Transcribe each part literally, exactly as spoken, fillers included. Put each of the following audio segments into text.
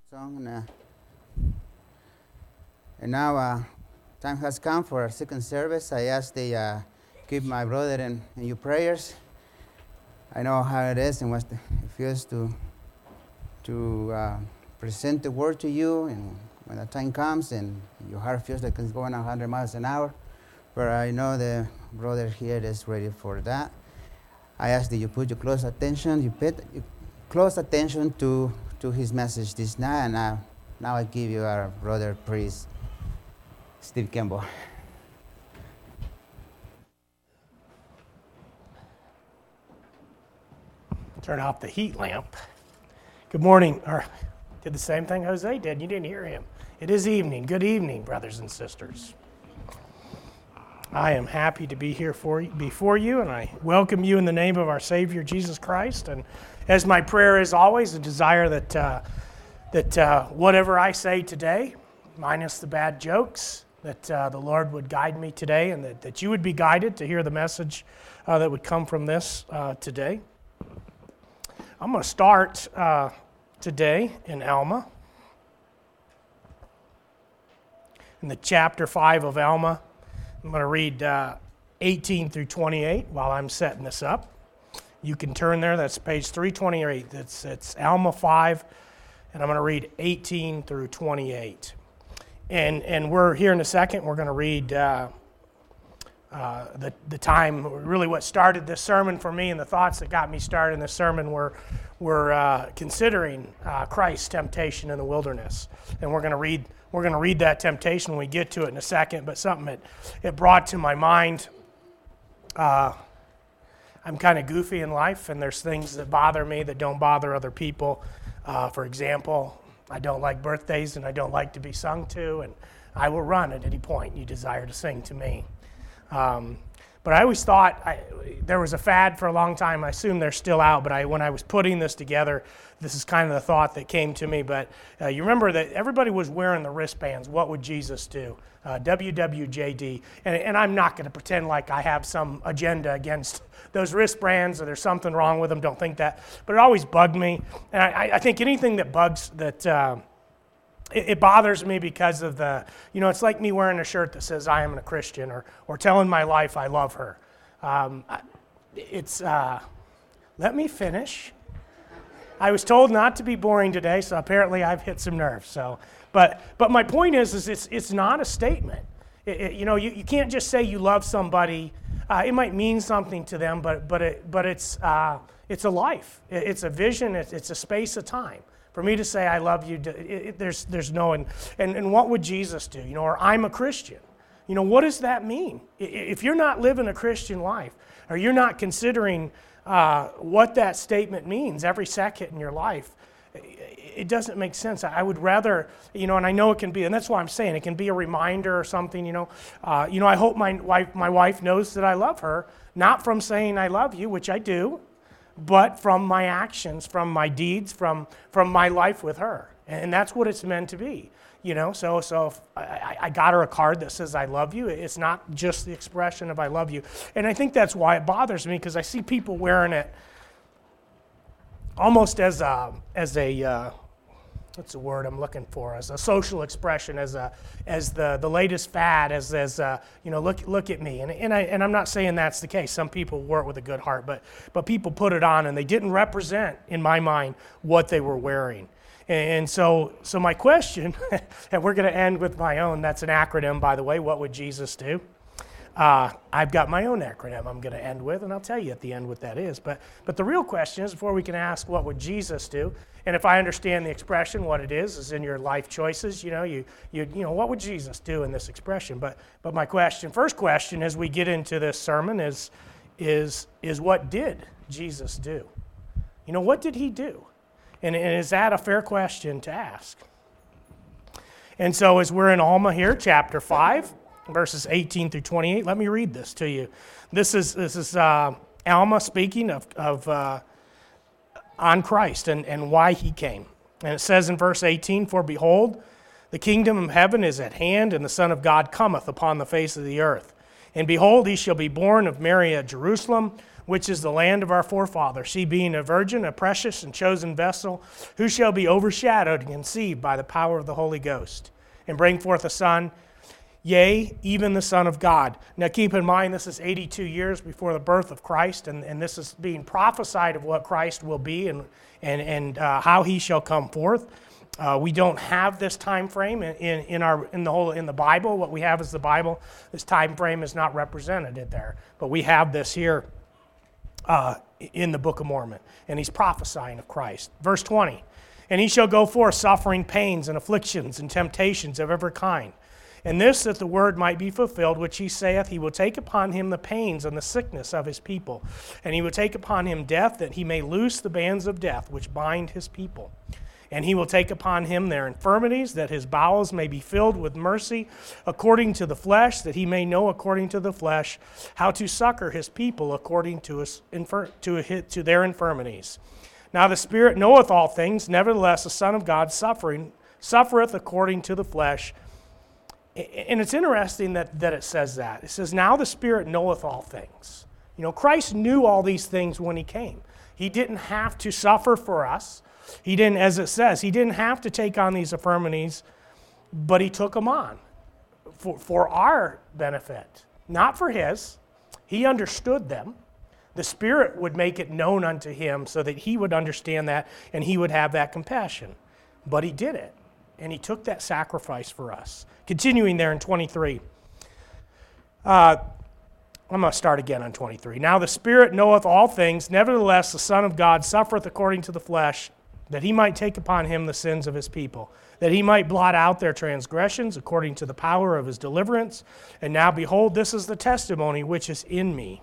song. And, uh, and now uh, time has come for our second service. I ask the uh, keep my brother in, in your prayers. I know how it is and what it feels to to uh, present the word to you, and when the time comes and your heart feels like it's going one hundred miles an hour. But I know the brother here is ready for that. I ask that you put your close attention, you put your close attention to, to his message this night, and uh, now I give you our brother priest, Steve Campbell. Turn off the heat lamp. Good morning. Or did the same thing Jose did. You didn't hear him. It is evening. Good evening, brothers and sisters. I am happy to be here for you, before you, and I welcome you in the name of our Savior, Jesus Christ. And as my prayer is always, a desire that uh, that uh, whatever I say today, minus the bad jokes, that uh, the Lord would guide me today, and that, that you would be guided to hear the message uh, that would come from this uh, today. I'm going to start uh, today in Alma, in the chapter five of Alma. I'm going to read uh, eighteen through twenty-eight while I'm setting this up. You can turn there. That's page three twenty-eight. It's, it's Alma five, and I'm going to read eighteen through twenty-eight. And and we're here in a second. We're going to read uh, uh, the the time. Really, what started this sermon for me, and the thoughts that got me started in this sermon were were uh, considering uh, Christ's temptation in the wilderness. And we're going to read. We're going to read that temptation when we get to it in a second, but something that it brought to my mind. Uh, I'm kind of goofy in life, and there's things that bother me that don't bother other people. Uh, for example, I don't like birthdays, and I don't like to be sung to, and I will run at any point you desire to sing to me. Um, but I always thought I, there was a fad for a long time. I assume they're still out, but I, when I was putting this together, this is kind of the thought that came to me. But uh, you remember that everybody was wearing the wristbands. What would Jesus do? Uh, W W J D. And, and I'm not going to pretend like I have some agenda against those wristbands or there's something wrong with them. Don't think that. But it always bugged me. And I, I think anything that bugs, that uh, it, it bothers me because of the, you know, it's like me wearing a shirt that says I am a Christian, or, or telling my life I love her. Um, it's, uh, let me finish. I was told not to be boring today, so apparently I've hit some nerves. So, but but my point is, is it's it's not a statement. It, it, you know, you, you can't just say you love somebody. Uh, it might mean something to them, but but it but it's uh, it's a life. It, it's a vision. It's, it's a space of time. For me to say I love you, it, it, there's there's no and, and and what would Jesus do? You know, or I'm a Christian. You know, what does that mean? If you're not living a Christian life, or you're not considering Uh, what that statement means every second in your life, it doesn't make sense. I would rather, you know, and I know it can be, and that's why I'm saying it can be a reminder or something, you know. Uh, you know, I hope my wife, my wife knows that I love her, not from saying I love you, which I do, but from my actions, from my deeds, from from my life with her, and that's what it's meant to be. You know, so so if I, I got her a card that says I love you. It's not just the expression of I love you. And I think that's why it bothers me, because I see people wearing it almost as a, as a uh, what's the word I'm looking for, as a social expression, as a as the, the latest fad, as as uh, you know, look look at me. And and I and I'm not saying that's the case. Some people wear it with a good heart, but but people put it on and they didn't represent, in my mind, what they were wearing. And so so my question, and we're going to end with my own, that's an acronym, by the way, what would Jesus do? Uh, I've got my own acronym I'm going to end with, and I'll tell you at the end what that is. But but the real question is, before we can ask what would Jesus do, and if I understand the expression, what it is, is in your life choices, you know, you you you know, what would Jesus do in this expression? But but my question, first question as we get into this sermon is is is what did Jesus do? You know, what did he do? And, and is that a fair question to ask? And so as we're in Alma here, chapter five, verses eighteen through twenty-eight, let me read this to you. This is this is uh, Alma speaking of, of uh, on Christ and, and why he came. And it says in verse eighteen, "For behold, the kingdom of heaven is at hand, and the Son of God cometh upon the face of the earth. And behold, he shall be born of Mary at Jerusalem, which is the land of our forefather, she being a virgin, a precious and chosen vessel, who shall be overshadowed and conceived by the power of the Holy Ghost, and bring forth a son, yea, even the Son of God. Now keep in mind, this is eighty-two years before the birth of Christ, and, and this is being prophesied of what Christ will be and, and, and uh, how he shall come forth. Uh, we don't have this time frame in, in, in our in the whole in the Bible. What we have is the Bible. This time frame is not represented there, but we have this here uh, in the Book of Mormon, and he's prophesying of Christ. Verse twenty, and he shall go forth suffering pains and afflictions and temptations of every kind, and this that the word might be fulfilled, which he saith, he will take upon him the pains and the sickness of his people, and he will take upon him death, that he may loose the bands of death which bind his people. And he will take upon him their infirmities, that his bowels may be filled with mercy, according to the flesh, that he may know according to the flesh how to succor his people according to, his, to, to their infirmities. Now the Spirit knoweth all things, nevertheless the Son of God suffering, suffereth according to the flesh. And it's interesting that, that it says that. It says, now the Spirit knoweth all things. You know, Christ knew all these things when he came. He didn't have to suffer for us. He didn't, as it says, he didn't have to take on these infirmities, but he took them on for, for our benefit, not for his. He understood them. The Spirit would make it known unto him so that he would understand that and he would have that compassion. But he did it, and he took that sacrifice for us. Continuing there in twenty-three. Uh, I'm going to start again on twenty-three. Now the Spirit knoweth all things, nevertheless the Son of God suffereth according to the flesh, that he might take upon him the sins of his people, that he might blot out their transgressions according to the power of his deliverance. And now behold, this is the testimony which is in me.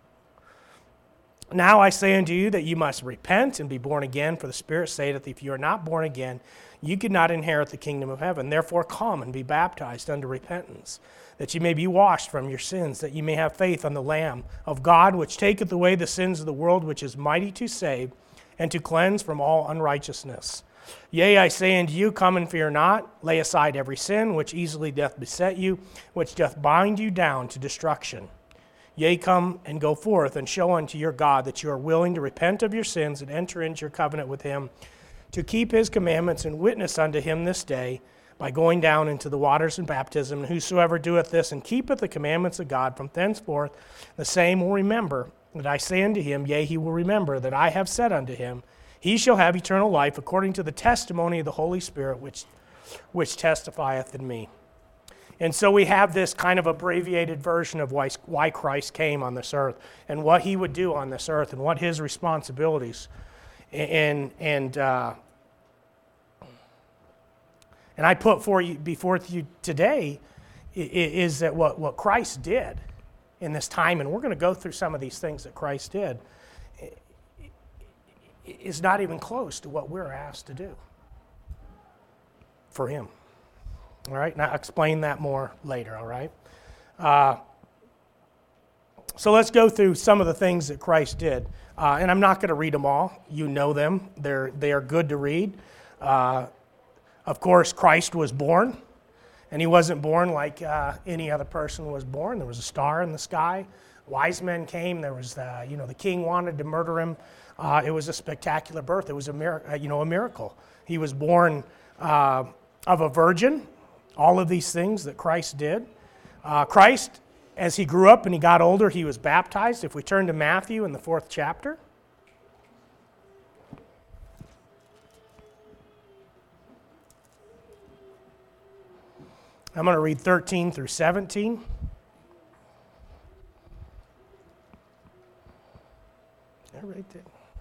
Now I say unto you that you must repent and be born again, for the Spirit saith, if you are not born again, you cannot inherit the kingdom of heaven. Therefore come and be baptized unto repentance, that you may be washed from your sins, that you may have faith on the Lamb of God, which taketh away the sins of the world, which is mighty to save, and to cleanse from all unrighteousness. Yea, I say unto you, come and fear not, lay aside every sin which easily doth beset you, which doth bind you down to destruction. Yea, come and go forth, and show unto your God that you are willing to repent of your sins and enter into your covenant with him, to keep his commandments and witness unto him this day, by going down into the waters and baptism. And whosoever doeth this and keepeth the commandments of God, from thenceforth the same will remember that I say unto him, yea, he will remember that I have said unto him, he shall have eternal life according to the testimony of the Holy Spirit, which, which testifieth in me. And so we have this kind of abbreviated version of why, why Christ came on this earth and what he would do on this earth and what his responsibilities. And, and, uh, and I put for you, before you today is that what, what Christ did in this time, and we're going to go through some of these things that Christ did, is not even close to what we're asked to do for him. All right, now I'll explain that more later, all right? Uh, so let's go through some of the things that Christ did. Uh, and I'm not going to read them all. You know them. They're, they are good to read. Uh, of course, Christ was born. And he wasn't born like uh, any other person was born. There was a star in the sky. Wise men came. There was, the, you know, the king wanted to murder him. Uh, it was a spectacular birth. It was a, mir- uh, you know, a miracle. He was born uh, of a virgin. All of these things that Christ did. Uh, Christ, as he grew up and he got older, he was baptized. If we turn to Matthew in the fourth chapter. I'm going to read thirteen through seventeen. Is that right there?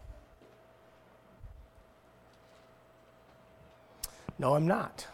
No, I'm not.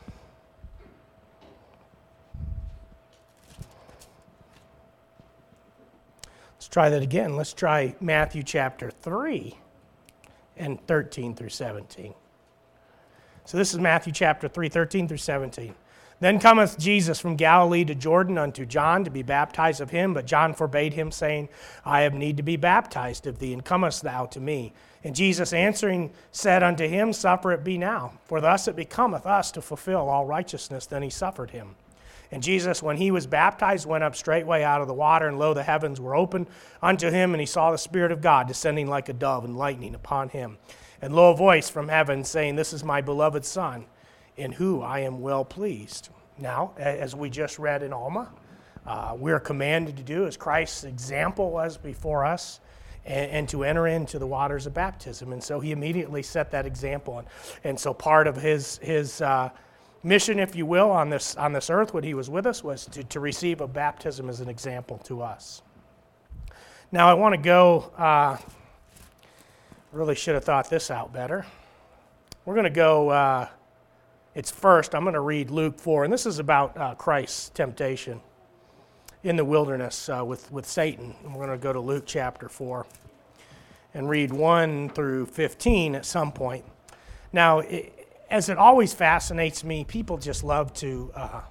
Let's try that again. Let's try Matthew chapter three and thirteen through seventeen. So this is Matthew chapter three, thirteen through seventeen. Then cometh Jesus from Galilee to Jordan unto John to be baptized of him, but John forbade him, saying, I have need to be baptized of thee, and comest thou to me? And Jesus answering said unto him, Suffer it be now, for thus it becometh us to fulfill all righteousness. Then he suffered him. And Jesus, when he was baptized, went up straightway out of the water, and lo, the heavens were opened unto him, and he saw the Spirit of God descending like a dove and lightning upon him. And lo, a voice from heaven saying, This is my beloved Son, in whom I am well pleased. Now, as we just read in Alma, uh, we're commanded to do as Christ's example was before us, and, and to enter into the waters of baptism. And so he immediately set that example. And, and so part of his his uh, mission, if you will, on this on this earth when he was with us was to, to receive a baptism as an example to us. Now I want to go, uh, really should have thought this out better. We're going to go, uh, it's first, I'm going to read Luke four, and this is about uh, Christ's temptation in the wilderness uh, with, with Satan. And we're going to go to Luke chapter four and read one through fifteen at some point. Now, it, as it always fascinates me, people just love to uh,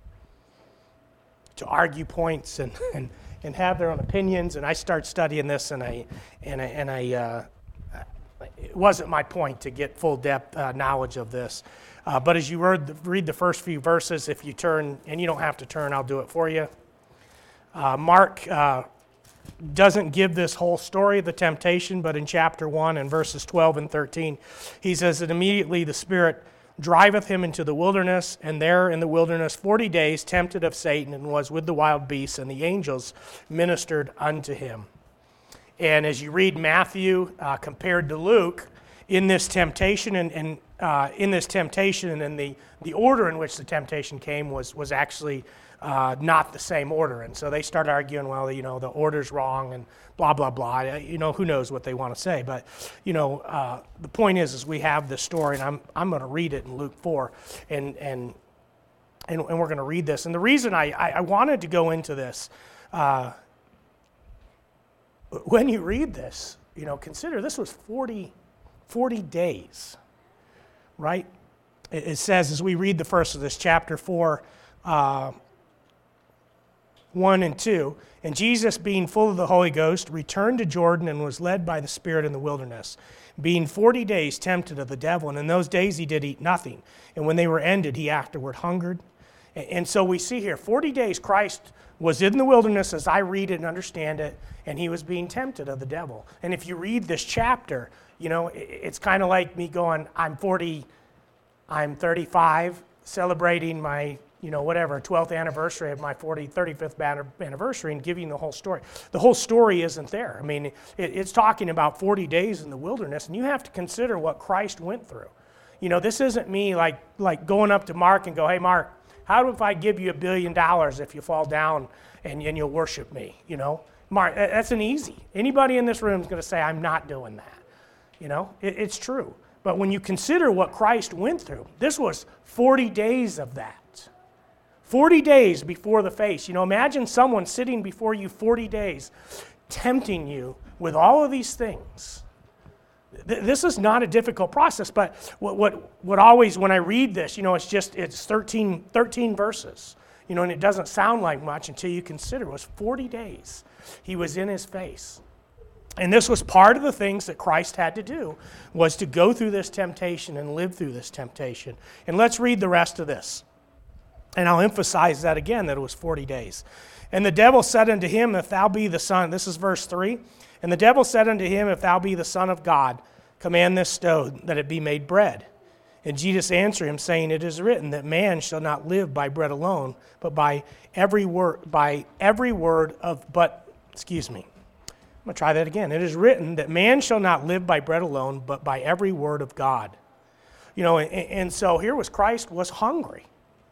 to argue points and, and, and have their own opinions. And I start studying this, and I and I, and I uh, it wasn't my point to get full depth uh, knowledge of this. Uh, but as you read the, read the first few verses, if you turn, and you don't have to turn, I'll do it for you. Uh, Mark uh, doesn't give this whole story of the temptation, but in chapter one and verses twelve and thirteen, he says that immediately the Spirit driveth him into the wilderness, and there in the wilderness forty days tempted of Satan, and was with the wild beasts, and the angels ministered unto him. And as you read Matthew uh, compared to Luke, in this temptation and, and uh, in this temptation and in the, the order in which the temptation came was was actually Uh, not the same order. And so they start arguing, well, you know, the order's wrong and blah, blah, blah. You know, who knows what they want to say. But, you know, uh, the point is, is we have this story, and I'm I'm going to read it in Luke four, and and and, and we're going to read this. And the reason I, I, I wanted to go into this, uh, when you read this, you know, consider this was forty, forty days, right? It, it says, as we read the first of this, chapter four, uh, one and two, and Jesus, being full of the Holy Ghost, returned to Jordan and was led by the Spirit in the wilderness, being forty days tempted of the devil. And in those days he did eat nothing. And when they were ended, he afterward hungered. And so we see here, forty days Christ was in the wilderness, as I read it and understand it, and he was being tempted of the devil. And if you read this chapter, you know, it's kind of like me going, I'm forty, I'm thirty-five, celebrating my, you know, whatever, twelfth anniversary of my forty, thirty-fifth anniversary, and giving the whole story. The whole story isn't there. I mean, it, it's talking about forty days in the wilderness, and you have to consider what Christ went through. You know, this isn't me like like going up to Mark and go, hey, Mark, how if I give you a billion dollars if you fall down and, and you'll worship me? You know, Mark, that's an easy. Anybody in this room is going to say, I'm not doing that. You know, it, it's true. But when you consider what Christ went through, this was forty days of that. forty days before the face. You know, imagine someone sitting before you forty days, tempting you with all of these things. Th- this is not a difficult process, but what, what what always, when I read this, you know, it's just, it's thirteen, thirteen verses, you know, and it doesn't sound like much until you consider it was forty days he was in his face. And this was part of the things that Christ had to do, was to go through this temptation and live through this temptation. And let's read the rest of this. And I'll emphasize that again, that it was forty days. And the devil said unto him, if thou be the Son, this is verse three, and the devil said unto him, if thou be the Son of God, command this stone that it be made bread. And Jesus answered him, saying, it is written that man shall not live by bread alone, but by every word, by every word of, but, excuse me, I'm going to try that again. It is written that man shall not live by bread alone, but by every word of God. You know, and, and so here was Christ was hungry.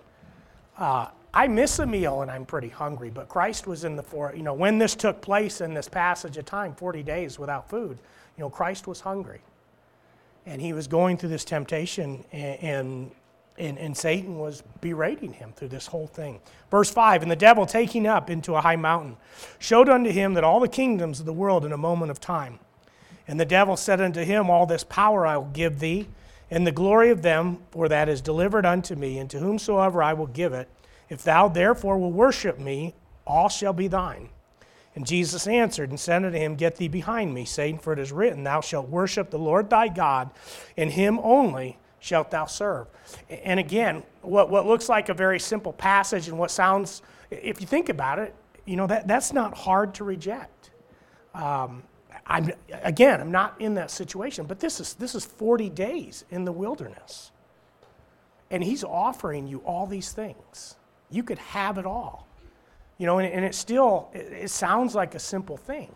Uh, I miss a meal and I'm pretty hungry, but Christ was in the, for, you know, when this took place in this passage of time, forty days without food, you know, Christ was hungry. And he was going through this temptation, and, and, and, and Satan was berating him through this whole thing. Verse five, and the devil taking up into a high mountain, showed unto him that all the kingdoms of the world in a moment of time. And the devil said unto him, all this power I will give thee, and the glory of them, for that is delivered unto me, and to whomsoever I will give it. If thou therefore will worship me, all shall be thine. And Jesus answered and said unto him, get thee behind me, Satan, for it is written, thou shalt worship the Lord thy God, and him only shalt thou serve. And again, what, what looks like a very simple passage and what sounds, if you think about it, you know, that, that's not hard to reject. Um, I'm, again, I'm not in that situation, but this is, this is forty days in the wilderness. And he's offering you all these things. You could have it all. You know, and, and it still, it, it sounds like a simple thing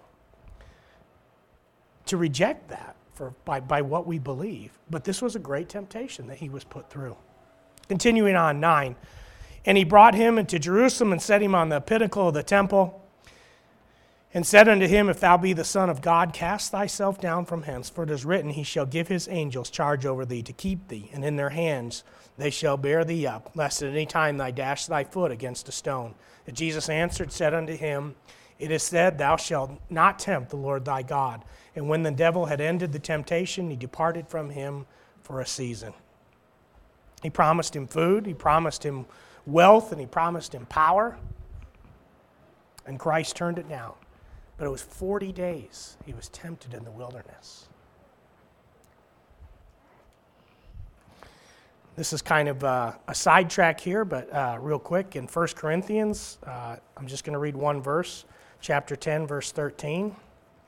to reject that for by, by what we believe. But this was a great temptation that he was put through. Continuing on, nine. And he brought him into Jerusalem and set him on the pinnacle of the temple and said unto him, If thou be the Son of God, cast thyself down from hence, for it is written, He shall give his angels charge over thee to keep thee, and in their hands they shall bear thee up, lest at any time thou dash thy foot against a stone. And Jesus answered, said unto him, It is said, Thou shalt not tempt the Lord thy God. And when the devil had ended the temptation, he departed from him for a season. He promised him food, he promised him wealth, and he promised him power. And Christ turned it down. But it was forty days he was tempted in the wilderness. This is kind of uh, a sidetrack here, but uh, real quick, in First Corinthians, uh, I'm just going to read one verse, chapter ten, verse thirteen.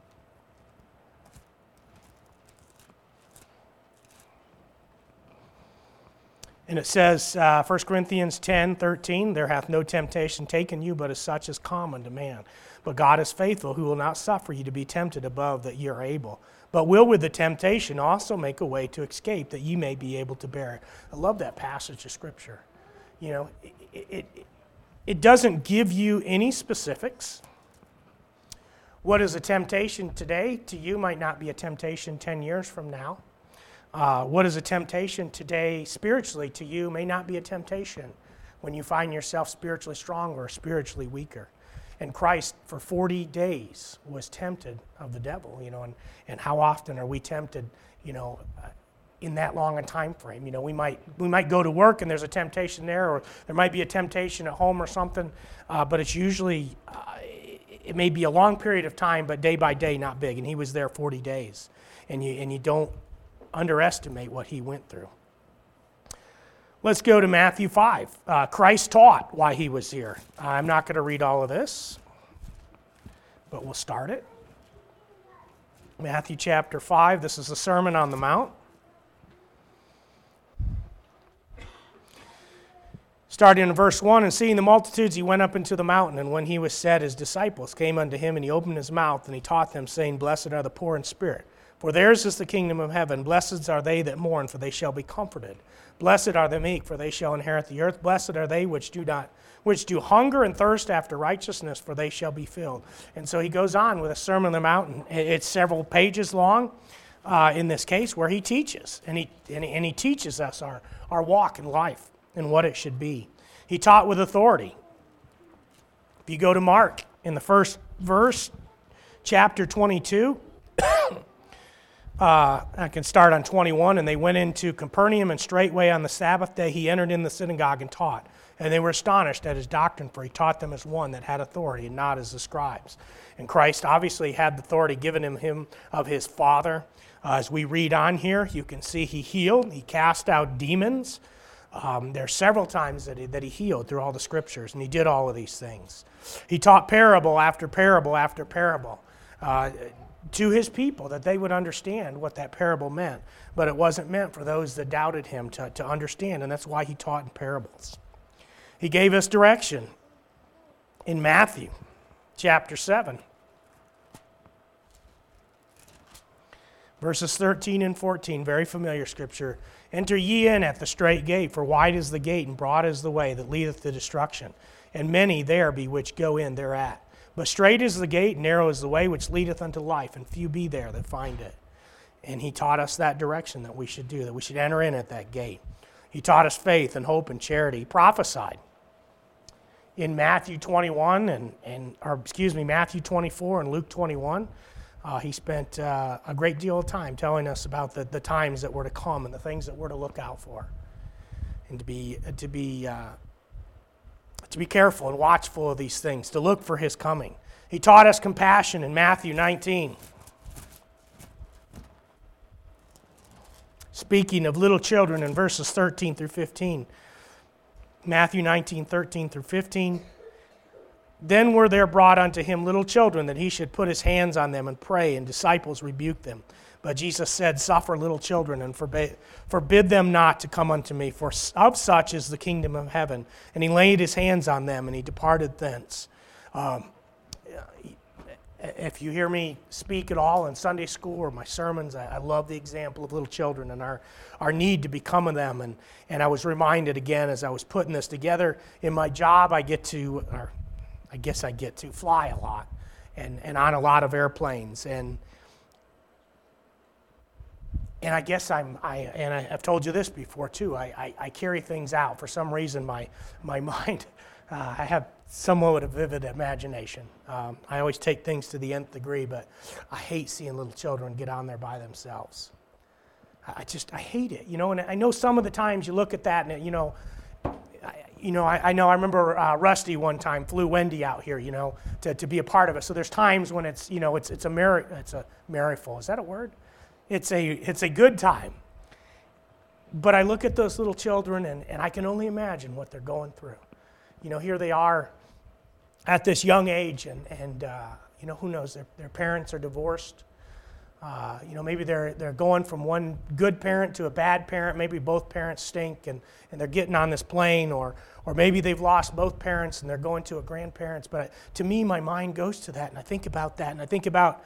And it says, uh, First Corinthians ten, thirteen, There hath no temptation taken you, but as such as common to man. But God is faithful, who will not suffer you to be tempted above that ye are able, but will with the temptation also make a way to escape, that ye may be able to bear it. I love that passage of Scripture. You know, it, it, it doesn't give you any specifics. What is a temptation today to you might not be a temptation ten years from now. Uh, what is a temptation today spiritually to you may not be a temptation when you find yourself spiritually stronger or spiritually weaker. And Christ, for forty days, was tempted of the devil, you know, and, and how often are we tempted, you know, uh, in that long a time frame? You know, we might we might go to work and there's a temptation there, or there might be a temptation at home or something, uh, but it's usually, uh, it may be a long period of time, but day by day, not big. And he was there forty days, and you and you don't underestimate what he went through. Let's go to Matthew five. Uh, Christ taught why he was here. I'm not going to read all of this, but we'll start it. Matthew chapter five, this is the Sermon on the Mount. Starting in verse one, And seeing the multitudes, he went up into the mountain, and when he was set, his disciples came unto him, and he opened his mouth, and he taught them, saying, Blessed are the poor in spirit, for theirs is the kingdom of heaven. Blessed are they that mourn, for they shall be comforted. Blessed are the meek, for they shall inherit the earth. Blessed are they which do not, which do hunger and thirst after righteousness, for they shall be filled. And so he goes on with a Sermon on the Mount. It's several pages long uh, in this case, where he teaches, and he and he, and he teaches us our, our walk in life and what it should be. He taught with authority. If you go to Mark in the first verse, chapter twenty-two. Uh, I can start on twenty-one, and they went into Capernaum, and straightway on the Sabbath day he entered in the synagogue and taught. And they were astonished at his doctrine, for he taught them as one that had authority, and not as the scribes. And Christ obviously had the authority given him, him of his Father. Uh, as we read on here, you can see he healed, he cast out demons. Um, there are several times that he, that he healed through all the Scriptures, and he did all of these things. He taught parable after parable after parable. Uh, to his people, that they would understand what that parable meant. But it wasn't meant for those that doubted him to, to understand, and that's why he taught in parables. He gave us direction in Matthew chapter seven, verses thirteen and fourteen, very familiar scripture. Enter ye in at the strait gate, for wide is the gate and broad is the way that leadeth to destruction, and many there be which go in thereat. But straight is the gate, narrow is the way which leadeth unto life, and few be there that find it. And he taught us that direction that we should do, that we should enter in at that gate. He taught us faith and hope and charity. He prophesied in Matthew twenty-one, and, and or excuse me, Matthew twenty-four and Luke twenty-one. Uh, he spent uh, a great deal of time telling us about the, the times that were to come and the things that we're to look out for, and to be to be. Uh, to be careful and watchful of these things, to look for his coming. He taught us compassion in Matthew nineteen. speaking of little children in verses thirteen through fifteen. Matthew nineteen, thirteen through fifteen. Then were there brought unto him little children, that he should put his hands on them and pray, and disciples rebuked them. But Jesus said, Suffer little children, and forbid, forbid them not to come unto me, for of such is the kingdom of heaven. And he laid his hands on them, and he departed thence. Um, if you hear me speak at all in Sunday school or my sermons, I, I love the example of little children and our, our need to become of them. And, and I was reminded again as I was putting this together, in my job I get to, or I guess I get to fly a lot and, and on a lot of airplanes. And And I guess I'm, I, and I, I've told you this before too, I, I, I carry things out. For some reason, my, my mind, uh, I have somewhat of a vivid imagination. Um, I always take things to the nth degree, but I hate seeing little children get on there by themselves. I, I just, I hate it, you know, and I know some of the times you look at that and, you know, I, you know, I, I know I remember uh, Rusty one time flew Wendy out here, you know, to, to be a part of it. So there's times when it's, you know, it's, it's a merry, it's a merryful, is that a word? It's a it's a good time. But I look at those little children and, and I can only imagine what they're going through. You know, here they are at this young age and, and uh, you know, who knows, their, their parents are divorced. Uh, you know, maybe they're they're going from one good parent to a bad parent. Maybe both parents stink and, and they're getting on this plane, or or maybe they've lost both parents and they're going to a grandparents. But to me, my mind goes to that and I think about that and I think about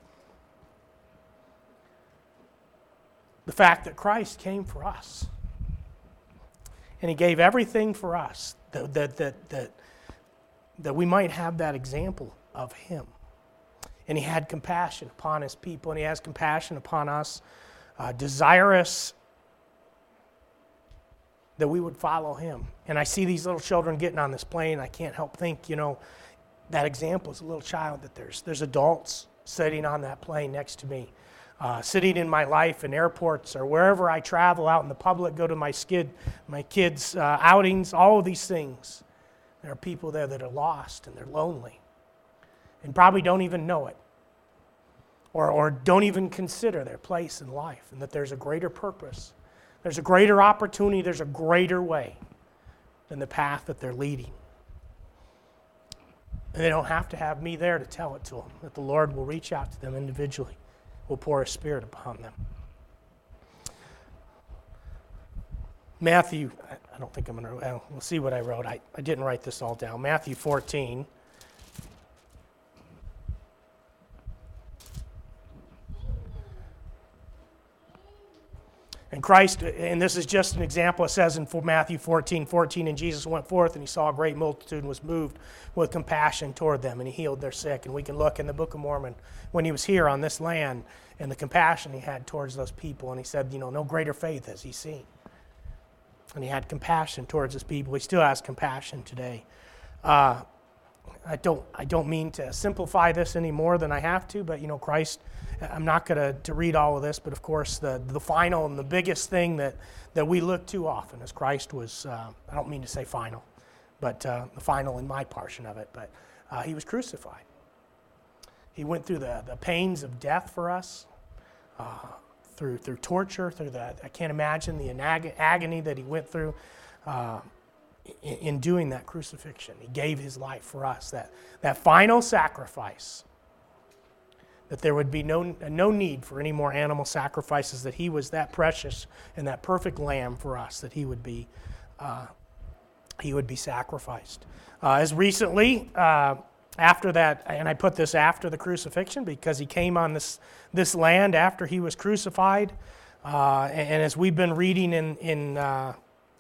the fact that Christ came for us. And he gave everything for us that, that, that, that, that we might have that example of him. And he had compassion upon his people, and he has compassion upon us, uh, desirous that we would follow him. And I see these little children getting on this plane. I can't help think, you know, that example is a little child, that there's, there's adults sitting on that plane next to me. Uh, sitting in my life in airports or wherever I travel out in the public, go to my skid, my kids' uh, outings, all of these things. There are people there that are lost and they're lonely and probably don't even know it or, or don't even consider their place in life and that there's a greater purpose, there's a greater opportunity, there's a greater way than the path that they're leading. And they don't have to have me there to tell it to them, that the Lord will reach out to them individually. Will pour his Spirit upon them. Matthew, I don't think I'm going to, well, we'll see what I wrote. I, I didn't write this all down. Matthew fourteen. And Christ, and this is just an example, it says in Matthew fourteen, fourteen, and Jesus went forth and he saw a great multitude and was moved with compassion toward them and he healed their sick. And we can look in the Book of Mormon when he was here on this land and the compassion he had towards those people. And he said, you know, no greater faith has he seen. And he had compassion towards his people. He still has compassion today. Uh, I don't I don't mean to simplify this any more than I have to, but, you know, Christ, I'm not going to to read all of this, but of course the, the final and the biggest thing that, that we look too often is Christ was, uh, I don't mean to say final, but uh, the final in my portion of it, but uh, he was crucified. He went through the, the pains of death for us, uh, through through torture, through the, I can't imagine the ag- agony that he went through uh, in, in doing that crucifixion. He gave his life for us, that, that final sacrifice, that there would be no, no need for any more animal sacrifices, that he was that precious and that perfect lamb for us, that he would be, uh, he would be sacrificed. Uh, as recently, uh, after that, and I put this after the crucifixion because he came on this, this land after he was crucified, uh, and, and as we've been reading in, in, uh,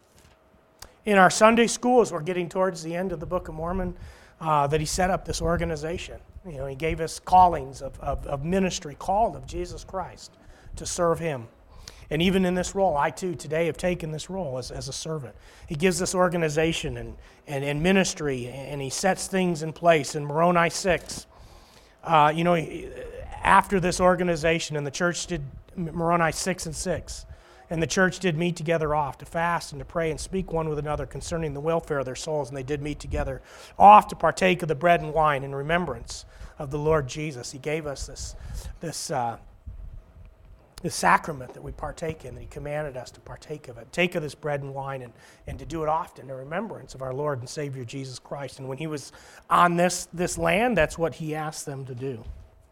in our Sunday schools, we're getting towards the end of the Book of Mormon, uh, that he set up this organization. You know, he gave us callings of, of, of ministry, called of Jesus Christ to serve him. And even in this role, I too today have taken this role as, as a servant. He gives us organization and, and, and ministry, and he sets things in place. In Moroni six, uh, you know, after this organization, and the church did Moroni six and six, and the church did meet together oft to fast and to pray and speak one with another concerning the welfare of their souls. And they did meet together oft to partake of the bread and wine in remembrance of the Lord Jesus. He gave us this, this, uh, the sacrament that we partake in, that he commanded us to partake of it. Take of this bread and wine and, and to do it often in remembrance of our Lord and Savior Jesus Christ. And when he was on this, this land, that's what he asked them to do.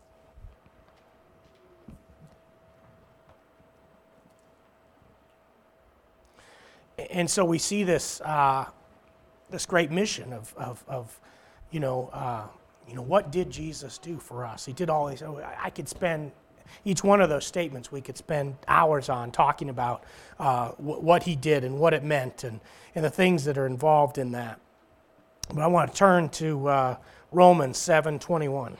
And so we see this uh, this great mission of, of, of you know, uh, you know, what did Jesus do for us? He did all these. I could spend each one of those statements. We could spend hours on talking about uh, w- what he did and what it meant, and and the things that are involved in that. But I want to turn to uh, Romans seven twenty-one.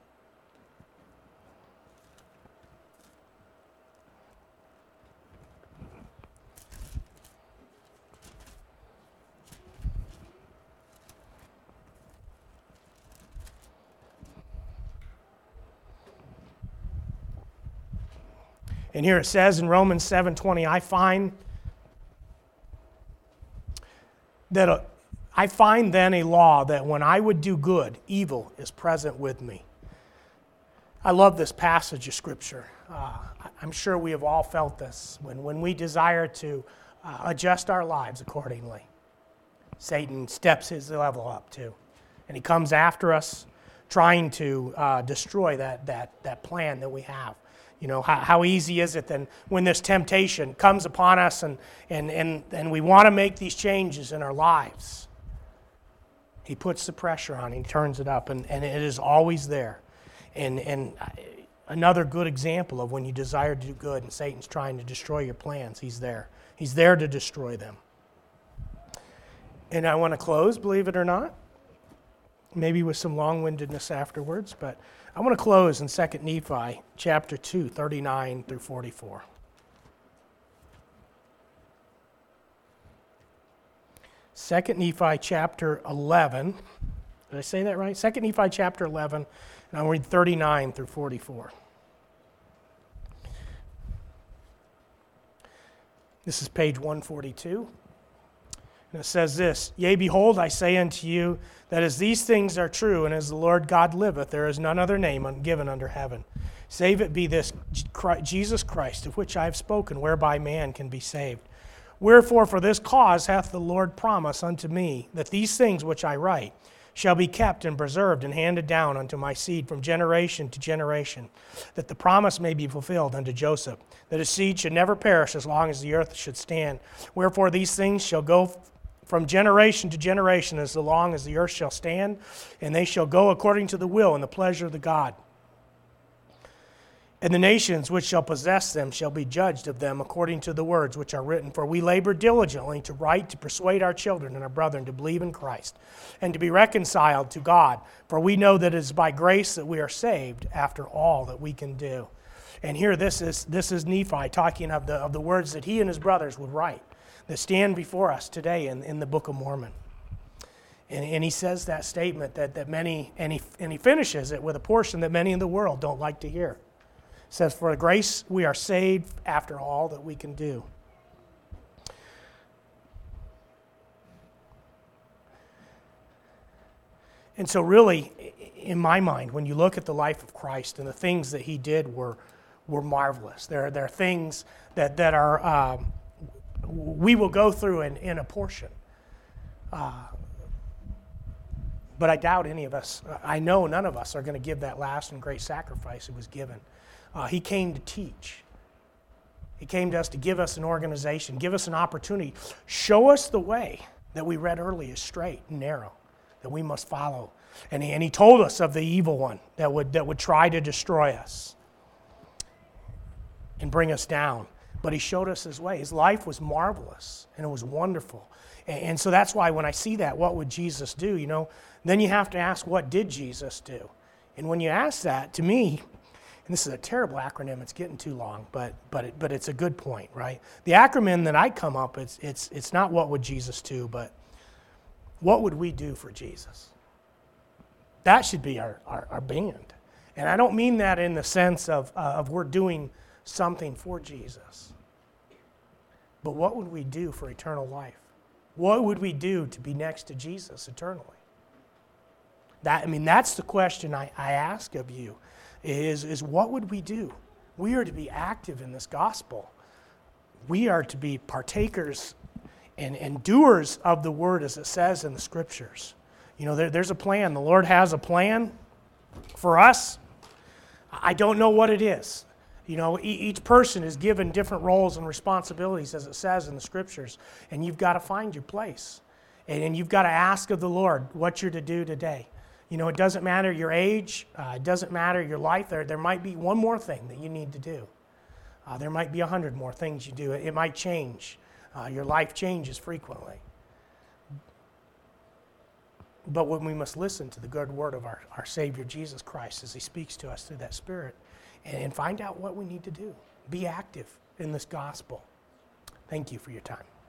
And here it says in Romans seven twenty, I find that a, I find then a law that when I would do good, evil is present with me. I love this passage of Scripture. Uh, I'm sure we have all felt this when, when we desire to uh, adjust our lives accordingly. Satan steps his level up too, and he comes after us, trying to uh, destroy that that that plan that we have. You know, how, how easy is it then when this temptation comes upon us and, and, and, and we want to make these changes in our lives? He puts the pressure on, he turns it up, and, and it is always there. And, and another good example of when you desire to do good and Satan's trying to destroy your plans, he's there. He's there to destroy them. And I want to close, believe it or not, maybe with some long-windedness afterwards, but I want to close in Second Nephi chapter two, thirty-nine through forty-four. Second Nephi chapter eleven. Did I say that right? Second Nephi chapter eleven, and I'll read thirty-nine through forty-four. This is page one forty-two. And it says this, Yea, behold, I say unto you, that as these things are true, and as the Lord God liveth, there is none other name given under heaven, save it be this Jesus Christ, of which I have spoken, whereby man can be saved. Wherefore, for this cause hath the Lord promised unto me, that these things which I write shall be kept and preserved and handed down unto my seed from generation to generation, that the promise may be fulfilled unto Joseph, that his seed should never perish as long as the earth should stand. Wherefore these things shall go from generation to generation as long as the earth shall stand, and they shall go according to the will and the pleasure of the God. And the nations which shall possess them shall be judged of them according to the words which are written. For we labor diligently to write, to persuade our children and our brethren to believe in Christ, and to be reconciled to God. For we know that it is by grace that we are saved, after all that we can do. And here this is this is Nephi talking of the of the words that he and his brothers would write, that stand before us today in, in the Book of Mormon. And, and he says that statement that, that many, and he, and he finishes it with a portion that many in the world don't like to hear. It says, for grace we are saved after all that we can do. And so really, in my mind, when you look at the life of Christ and the things that he did were, were marvelous. There, there are things that, that are... Um, we will go through in, in a portion. Uh, but I doubt any of us, I know none of us are going to give that last and great sacrifice that was given. Uh, he came to teach. He came to us to give us an organization, give us an opportunity, show us the way that we read earlier, straight and narrow, that we must follow. And he, and he told us of the evil one that would, that would try to destroy us and bring us down. But he showed us his way. His life was marvelous, and it was wonderful. And, and so that's why when I see that, what would Jesus do? You know, then you have to ask, what did Jesus do? And when you ask that, to me, and this is a terrible acronym, it's getting too long, but but it, but it's a good point, right? The acronym that I come up, it's it's it's not what would Jesus do, but what would we do for Jesus? That should be our, our, our band. And I don't mean that in the sense of, uh, of we're doing something for Jesus. But what would we do for eternal life? What would we do to be next to Jesus eternally? That I mean, that's the question I, I ask of you, is, is what would we do We are to be active in this gospel. We are to be partakers and, and doers of the word as it says in the scriptures. You know, there, there's a plan. The Lord has a plan for us. I don't know what it is. You know, e- each person is given different roles and responsibilities as it says in the scriptures. And you've got to find your place. And, and you've got to ask of the Lord what you're to do today. You know, it doesn't matter your age. Uh, it doesn't matter your life. There, there might be one more thing that you need to do. Uh, there might be a hundred more things you do. It, it might change. Uh, your life changes frequently. But when we must listen to the good word of our, our Savior Jesus Christ as he speaks to us through that Spirit and, and find out what we need to do. Be active in this gospel. Thank you for your time.